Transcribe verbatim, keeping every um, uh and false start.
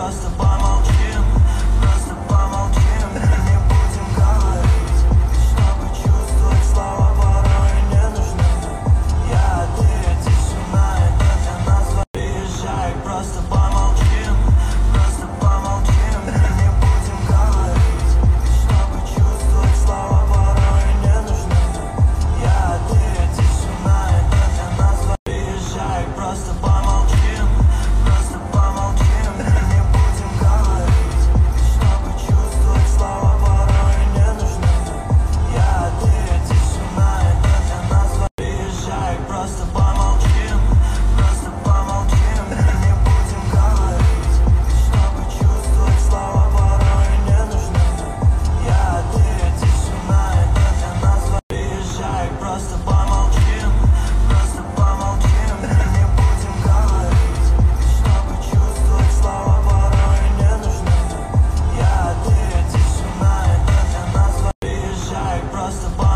просто помолчим, просто помолчим и не будем говорить, чтобы чувствовать слова порой не нужны. Я, ты, эти сюда, это для нас. Приезжай, просто помолчим, просто помолчим и не будем говорить, чтобы чувствовать слова порой не нужны. Я, ты, эти сюда, это для нас. Приезжай, просто помолчим, просто помолчим и не будем говорить, чтобы чувствовать слова порой не нужны. Я, ты, эти сюда, это для нас. Приезжай, просто помолчим, просто помолчим и не будем говорить, чтобы чувствовать слова порой не нужны. Я, ты, эти сюда, это для нас. Приезжай, просто помолчим, просто помолчим и не будем говорить, чтобы чувствовать слова порой не нужны. Я, ты, эти сюда, это для нас. Приезжай, просто помолчим.